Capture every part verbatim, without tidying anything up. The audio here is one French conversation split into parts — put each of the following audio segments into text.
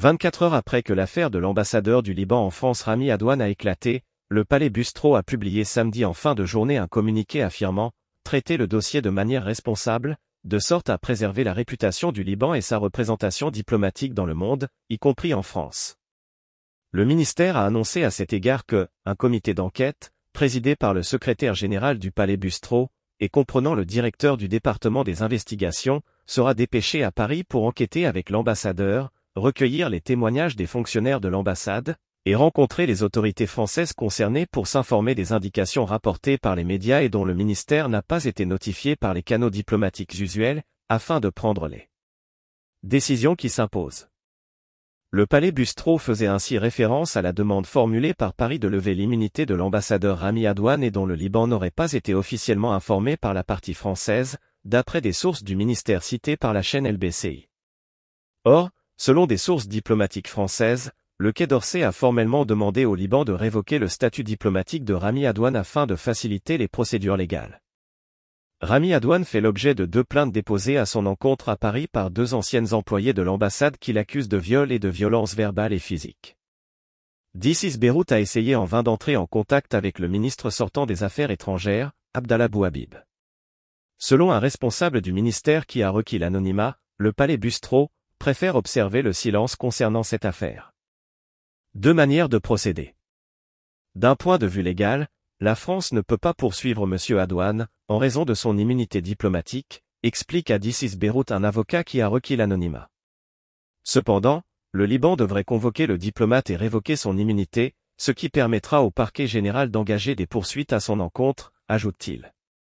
vingt-quatre heures après que l'affaire de l'ambassadeur du Liban en France Rami Adouane a éclaté, le palais Bustro a publié samedi en fin de journée un communiqué affirmant « traiter le dossier de manière responsable », de sorte à préserver la réputation du Liban et sa représentation diplomatique dans le monde, y compris en France. Le ministère a annoncé à cet égard que, un comité d'enquête, présidé par le secrétaire général du palais Bustro, et comprenant le directeur du département des investigations, sera dépêché à Paris pour enquêter avec l'ambassadeur, recueillir les témoignages des fonctionnaires de l'ambassade, et rencontrer les autorités françaises concernées pour s'informer des indications rapportées par les médias et dont le ministère n'a pas été notifié par les canaux diplomatiques usuels, afin de prendre les décisions qui s'imposent. Le palais Bustro faisait ainsi référence à la demande formulée par Paris de lever l'immunité de l'ambassadeur Rami Adouane et dont le Liban n'aurait pas été officiellement informé par la partie française, d'après des sources du ministère citées par la chaîne L B C I. Or, selon des sources diplomatiques françaises, le Quai d'Orsay a formellement demandé au Liban de révoquer le statut diplomatique de Rami Adouane afin de faciliter les procédures légales. Rami Adouane fait l'objet de deux plaintes déposées à son encontre à Paris par deux anciennes employées de l'ambassade qui l'accusent de viol et de violences verbales et physiques. This is Beyrouth a essayé en vain d'entrer en contact avec le ministre sortant des Affaires étrangères, Abdallah Bouhabib. Selon un responsable du ministère qui a requis l'anonymat, le palais Bustro préfère observer le silence concernant cette affaire. Deux manières de procéder. D'un point de vue légal, la France ne peut pas poursuivre M. Adouane, en raison de son immunité diplomatique, explique à This is Beyrouth un avocat qui a requis l'anonymat. Cependant, le Liban devrait convoquer le diplomate et révoquer son immunité, ce qui permettra au parquet général d'engager des poursuites à son encontre, ajoute-t-il.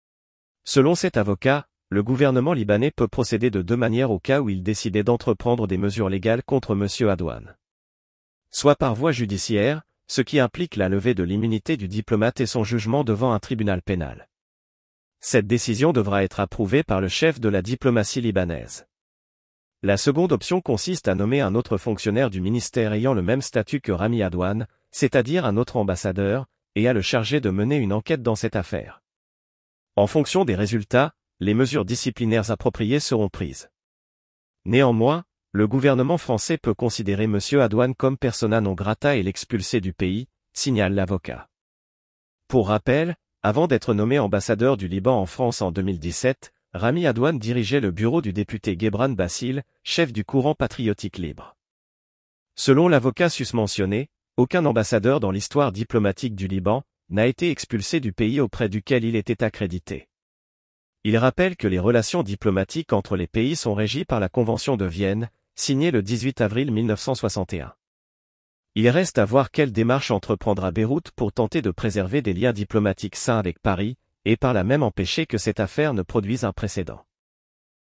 Selon cet avocat, le gouvernement libanais peut procéder de deux manières au cas où il décidait d'entreprendre des mesures légales contre M. Adouane. Soit par voie judiciaire, ce qui implique la levée de l'immunité du diplomate et son jugement devant un tribunal pénal. Cette décision devra être approuvée par le chef de la diplomatie libanaise. La seconde option consiste à nommer un autre fonctionnaire du ministère ayant le même statut que Rami Adouane, c'est-à-dire un autre ambassadeur, et à le charger de mener une enquête dans cette affaire. En fonction des résultats, les mesures disciplinaires appropriées seront prises. Néanmoins, le gouvernement français peut considérer M. Adouane comme persona non grata et l'expulser du pays, signale l'avocat. Pour rappel, avant d'être nommé ambassadeur du Liban en France en deux mille dix-sept, Rami Adouane dirigeait le bureau du député Gebran Bassil, chef du courant patriotique libre. Selon l'avocat susmentionné, aucun ambassadeur dans l'histoire diplomatique du Liban n'a été expulsé du pays auprès duquel il était accrédité. Il rappelle que les relations diplomatiques entre les pays sont régies par la Convention de Vienne, signée le dix-huit avril mille neuf cent soixante et un. Il reste à voir quelle démarche entreprendra Beyrouth pour tenter de préserver des liens diplomatiques sains avec Paris, et par là même empêcher que cette affaire ne produise un précédent.